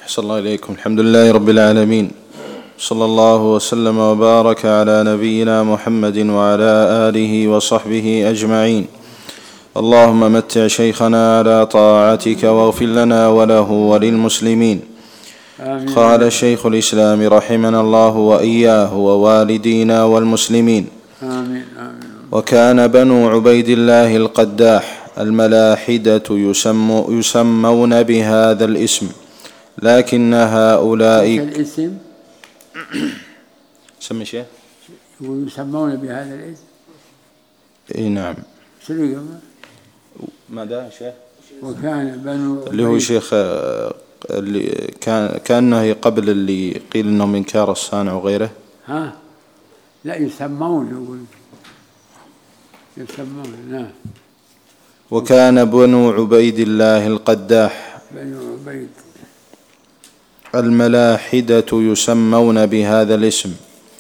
صلى الله إليكم. الحمد لله رب العالمين، صلى الله وسلم وبارك على نبينا محمد وعلى آله وصحبه أجمعين. اللهم متع شيخنا على طاعتك واغفر لنا وله وللمسلمين. آمين. قال شيخ الإسلام رحمنا الله وإياه ووالدينا والمسلمين. آمين. آمين. وكان بنو عبيد الله القداح الملاحدة يسمون بهذا الاسم، لكن هؤلاء الاسم سمي شيء يسمون بهذا الاسم. اي نعم. ماذا شيخ؟ وكان بنو اللي هو شيخ اللي كانه قبل اللي قيل انه من كار الصانع وغيره. لا يسمون نعم. وكان بنو عبيد الله القداح بنو عبيد الملاحدة يسمون بهذا الاسم،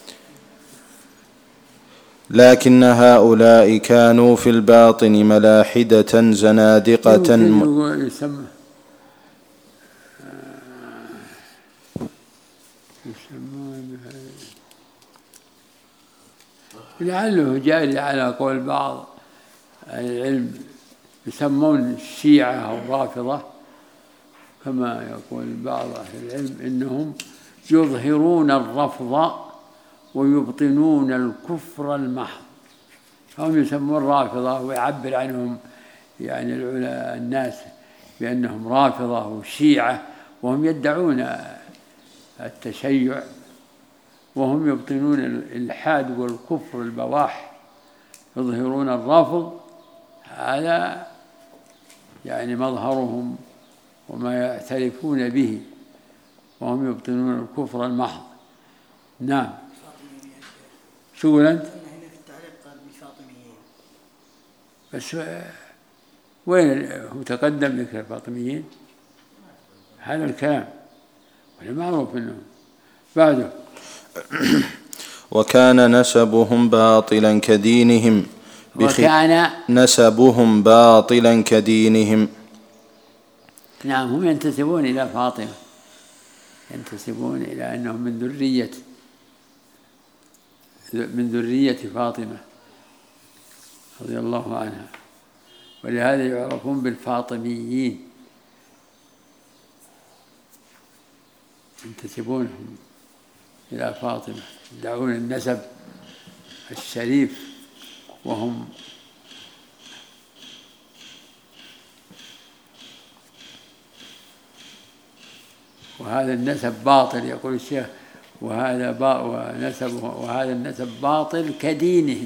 لكن هؤلاء كانوا في الباطن ملاحدة زنادقة يسمون بهذا، لعله جاري على قول بعض العلم يسمون الشيعة أو الرافضة، كما يقول بعض أهل العلم إنهم يظهرون الرفض ويبطنون الكفر المحض، هم يسمون رافضة، ويعبر عنهم يعني الناس بأنهم رافضة وشيعة، وهم يدعون التشيع وهم يبطنون الإلحاد والكفر البواح، يظهرون الرفض، هذا يعني مظهرهم وما يعترفون به، وهم يبطنون الكفر المحض. نعم. شو قول أنت؟ هنا في التعليق قال بالفاطميين، بس وين هو تقدم ذكر الفاطميين؟ هذا الكلام ولا معروف انه بعده. وكان نسبهم باطلا كدينهم، وكان نسبهم باطلا كدينهم. نعم، هم ينتسبون إلى فاطمة، ينتسبون إلى أنهم من ذرية فاطمة رضي الله عنها، ولهذا يعرفون بالفاطميين، ينتسبونهم إلى فاطمة، يدعون النسب الشريف، وهم وهذا النسب باطل، يقول الشيخ، وهذا النسب باطل كدينهم،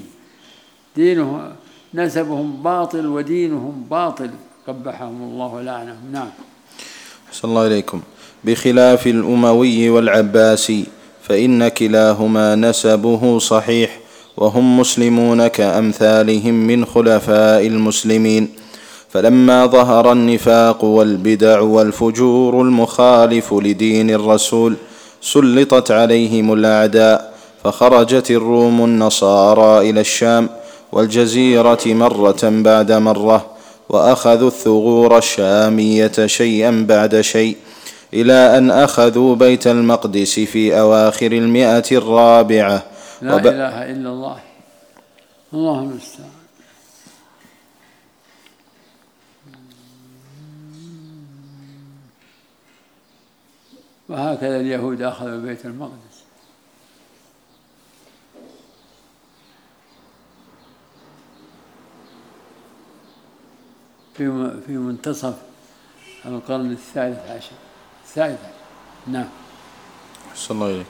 نسبهم باطل ودينهم باطل، قبحهم الله ولعنهم. نعم. صلى الله إليكم. بخلاف الأموي والعباسي فإن كلاهما نسبه صحيح، وهم مسلمون كأمثالهم من خلفاء المسلمين. فلما ظهر النفاق والبدع والفجور المخالف لدين الرسول سلطت عليهم الأعداء، فخرجت الروم النصارى إلى الشام والجزيرة مرة بعد مرة، وأخذوا الثغور الشامية شيئا بعد شيء، إلى أن أخذوا بيت المقدس في أواخر 104. لا إله إلا الله، اللهم المستعان. وهكذا اليهود أخذوا بيت المقدس. في منتصف القرن الثالث عشر. نعم. صلى الله عليكم.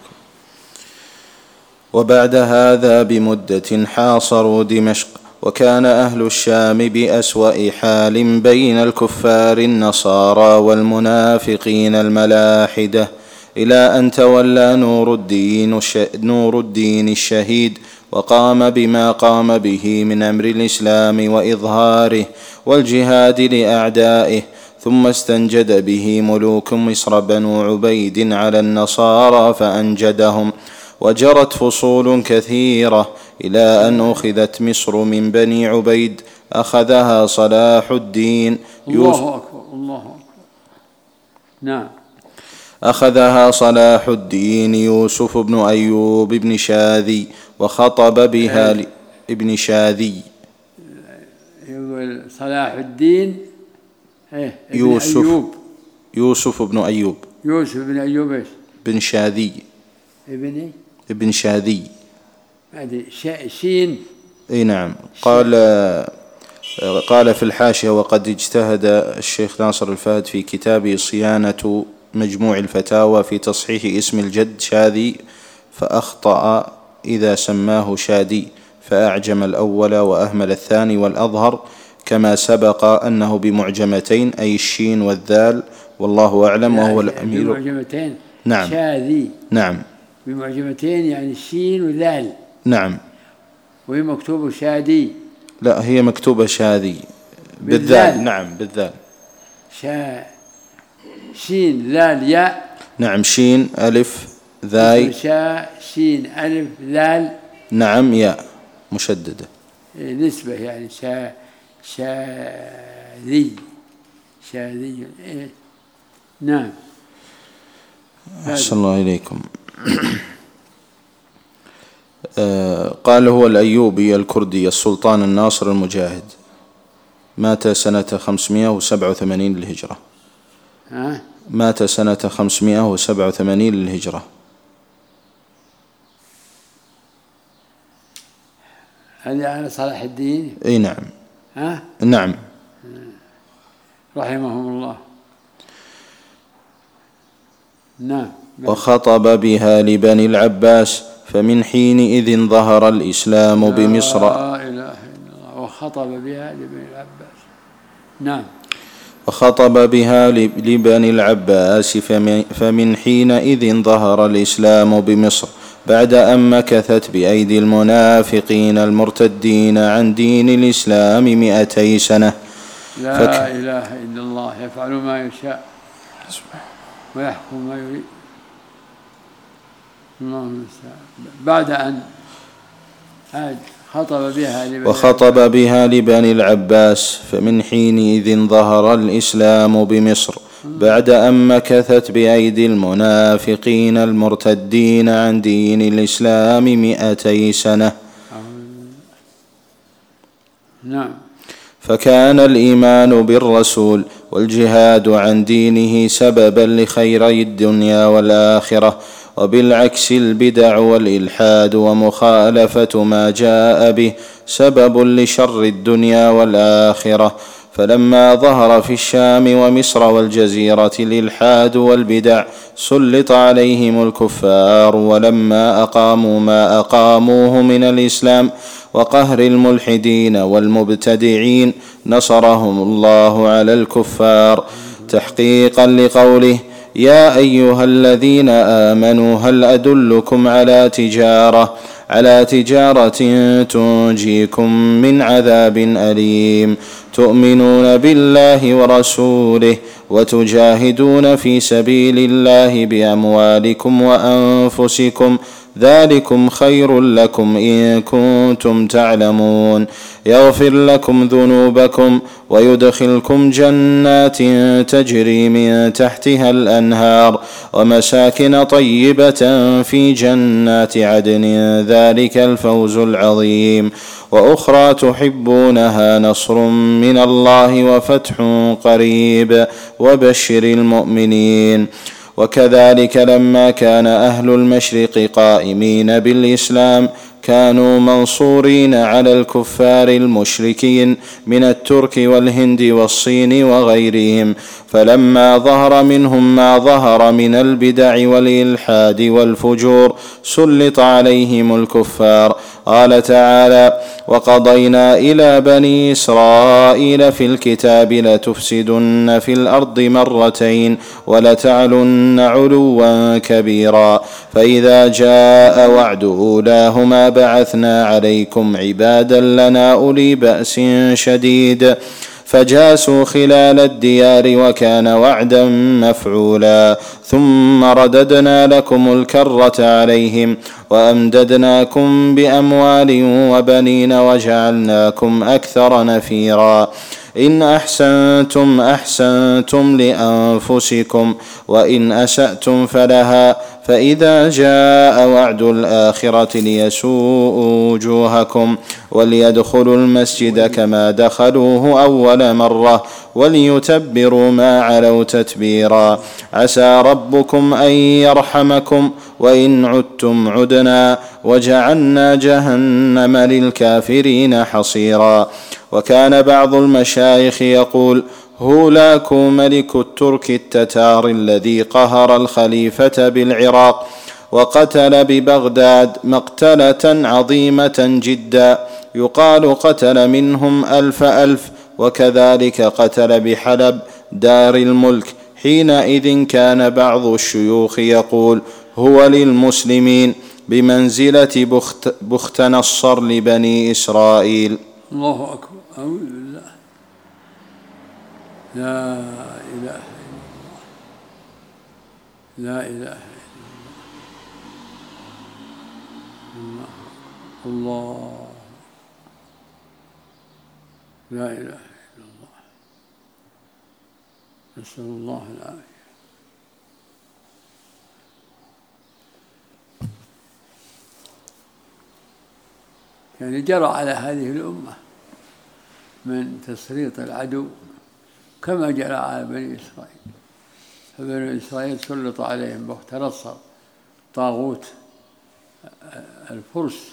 وبعد هذا بمدة حاصروا دمشق، وكان أهل الشام بأسوأ حال بين الكفار النصارى والمنافقين الملاحدة، إلى أن تولى نور الدين الشهيد، وقام بما قام به من أمر الإسلام وإظهاره والجهاد لأعدائه، ثم استنجد به ملوك مصر بنو عبيد على النصارى فأنجدهم، وجرت فصول كثيرة إلى أن أخذت مصر من بني عبيد، أخذها صلاح الدين الله أكبر الله أكبر. نعم. أخذها صلاح الدين يوسف بن أيوب بن شاذي وخطب بها ابن شاذي. يقول صلاح الدين يوسف بن أيوب إيش؟ بن شاذي. ابن شاذي. هذه شين. اي نعم. قال في الحاشية: وقد اجتهد الشيخ ناصر الفهد في كتابه صيانة مجموع الفتاوى في تصحيح اسم الجد شاذي، فأخطأ إذا سماه شادي، فأعجم الأول وأهمل الثاني، والأظهر كما سبق أنه بمعجمتين، أي الشين والذال، والله أعلم. وهو الأمير بمعجمتين. نعم. شاذي. نعم. بمعجمتين يعني الشين والذال. نعم. وهي مكتوبة شادي. لا، هي مكتوبة شاذي بالذال. نعم، بالذال. شين ذال ياء. نعم. شين ألف ذاي. شين ألف ذال. نعم. ياء مشددة. نسبة يعني شاذي. نعم. أحسن الله إليكم. قال: هو الأيوبي الكردي السلطان الناصر المجاهد، مات سنة 587 للهجرة. مات سنة 587 للهجرة. هذا على صلاح الدين. اي نعم. نعم. رحمهم الله. نعم. وخطب بها لبني العباس، فمن حينئذ ظهر الإسلام بمصر. لا إله إلا الله. وخطب بها لبني العباس. نعم. وخطب بها لبني العباس، فمن حينئذ ظهر الإسلام بمصر، بعد أن مكثت بأيدي المنافقين المرتدين عن دين الإسلام 200 سنة. لا إله إلا الله. يفعل ما يشاء ويحكم ما يريد. بعد أن وخطب بها لبني العباس، فمن حينئذ ظهر الإسلام بمصر، بعد أن مكثت بأيدي المنافقين المرتدين عن دين الإسلام 200 سنة. نعم. فكان الإيمان بالرسول والجهاد عن دينه سببا لخيري الدنيا والآخرة، وبالعكس البدع والإلحاد ومخالفة ما جاء به سبب لشر الدنيا والآخرة. فلما ظهر في الشام ومصر والجزيرة الإلحاد والبدع سلط عليهم الكفار، ولما أقاموا ما أقاموه من الإسلام وقهر الملحدين والمبتدعين نصرهم الله على الكفار، تحقيقا لقوله: يا أيها الذين آمنوا هل أدلكم على تجارة تنجيكم من عذاب أليم، تؤمنون بالله ورسوله وتجاهدون في سبيل الله بأموالكم وأنفسكم، ذلكم خير لكم إن كنتم تعلمون، يغفر لكم ذنوبكم ويدخلكم جنات تجري من تحتها الأنهار ومساكن طيبة في جنات عدن، ذلك الفوز العظيم، وأخرى تحبونها نصر من الله وفتح قريب وبشر المؤمنين. وكذلك لما كان أهل المشرق قائمين بالإسلام كانوا منصورين على الكفار المشركين من الترك والهند والصين وغيرهم، فلما ظهر منهم ما ظهر من البدع والإلحاد والفجور سلط عليهم الكفار. قال تعالى: وقضينا إلى بني إسرائيل في الكتاب لتفسدن في الأرض مرتين ولتعلن علوا كبيرا، فإذا جاء وعد أولاهما بعثنا عليكم عبادا لنا أولي بأس شديد فجاسوا خلال الديار وكان وعدا مفعولا، ثم رددنا لكم الكرة عليهم وأمددناكم بأموال وبنين وجعلناكم أكثر نفيرا، إن أحسنتم أحسنتم لأنفسكم وإن أسأتم فلها فإذا جاء وعد الآخرة ليسوءوا وجوهكم وليدخلوا المسجد كما دخلوه أول مرة وليتبروا ما علوا تتبيرا عسى ربكم أن يرحمكم وإن عدتم عدنا وجعلنا جهنم للكافرين حصيرا. وكان بعض المشايخ يقول: هولاكو ملك الترك التتار الذي قهر الخليفة بالعراق وقتل ببغداد مقتلة عظيمة جدا، يقال قتل منهم 1000 وكذلك قتل بحلب دار الملك. حينئذ كان بعض الشيوخ يقول: هو للمسلمين بمنزلة بخت نصر لبني إسرائيل. الله أكبر. أعوذ بالله. لا إله إلا الله. لا إله إلا الله. الله. لا إله إلا الله. نسأل الله العافية. يعني جرى على هذه الأمة من تسليط العدو كما جرى على بني إسرائيل. فبني إسرائيل سلط عليهم بخت نصر طاغوت الفرس،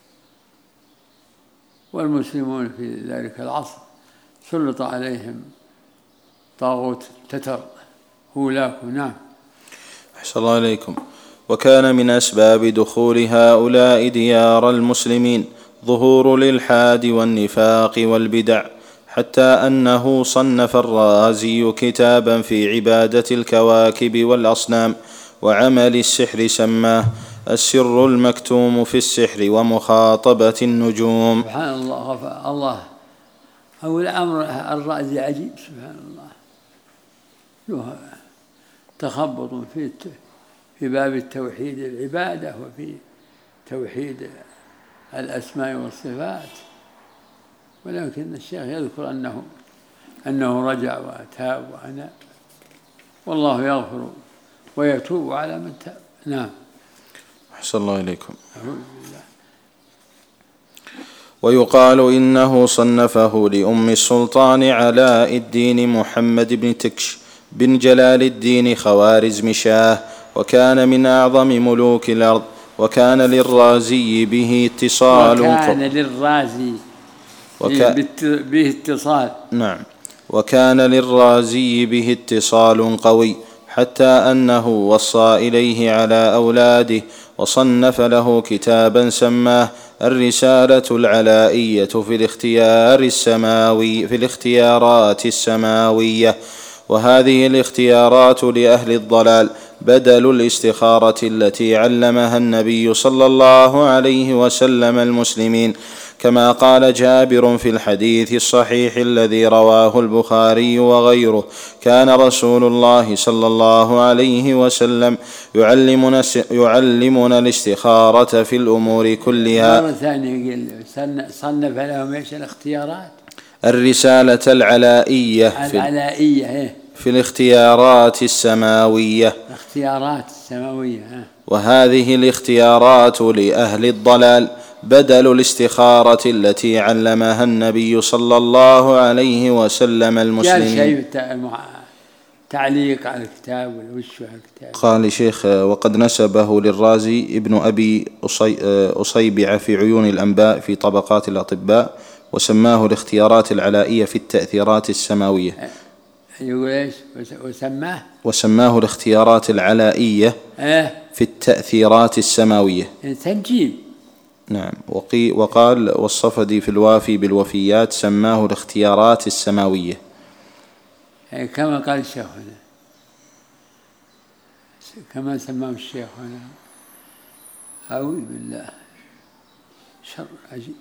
والمسلمون في ذلك العصر سلط عليهم طاغوت تتر هولاكو. نعم. أحسن الله إليكم. وكان من أسباب دخول هؤلاء ديار المسلمين ظهور الإلحاد والنفاق والبدع، حتى أنه صنف الرازي كتابا في عبادة الكواكب والأصنام وعمل السحر سماه السر المكتوم في السحر ومخاطبة النجوم. سبحان الله. الله أو الأمر الرازي عجيب. سبحان الله. تخبط في باب التوحيد العبادة وفي توحيد الأسماء والصفات، ولكن الشيخ يذكر أنه رجع وتاب وأناب، والله يغفر ويتوب على من تاب. نعم. أحسن الله إليكم. ويقال إنه صنفه لأم السلطان علاء الدين محمد بن تكش بن جلال الدين خوارزمشاه، وكان من أعظم ملوك الأرض، وكان للرازي به اتصال نعم. وكان للرازي به اتصال قوي، حتى أنه وصى إليه على أولاده، وصنف له كتابا سماه الرسالة العلائية في الاختيارات السماوية. وهذه الاختيارات لأهل الضلال بدل الاستخارة التي علمها النبي صلى الله عليه وسلم المسلمين، كما قال جابر في الحديث الصحيح الذي رواه البخاري وغيره: كان رسول الله صلى الله عليه وسلم يعلمنا الاستخارة في الأمور كلها. مرة ثانية صنف لهم ايش الاختيارات؟ الرسالة العلائية في الاختيارات السماوية. وهذه الاختيارات لأهل الضلال بدل الاستخارة التي علمها النبي صلى الله عليه وسلم المسلمين. تعليق على الكتاب والوش على الكتاب. قال شيخ: وقد نسبه للرازي ابن أبي أصيبع في عيون الأنباء في طبقات الأطباء، وسماه الاختيارات العلائية في التأثيرات السماوية. يقول ايش؟ وسماه الاختيارات العلائية في التأثيرات السماوية. تنجيم. نعم. وقال والصفدي في الوافي بالوفيات سماه الاختيارات السماوية، كما قال الشيخ هنا، كما سماه الشيخ هنا. أعوذ بالله، شر عجيب.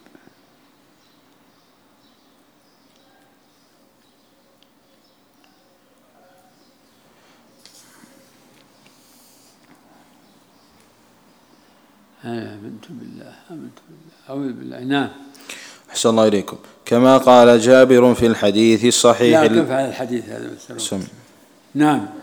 آمنت بالله. أعوذ بالله. نعم. أحسن الله إليكم. كما قال جابر في الحديث الصحيح لا كيف على الحديث هذا بس. نعم.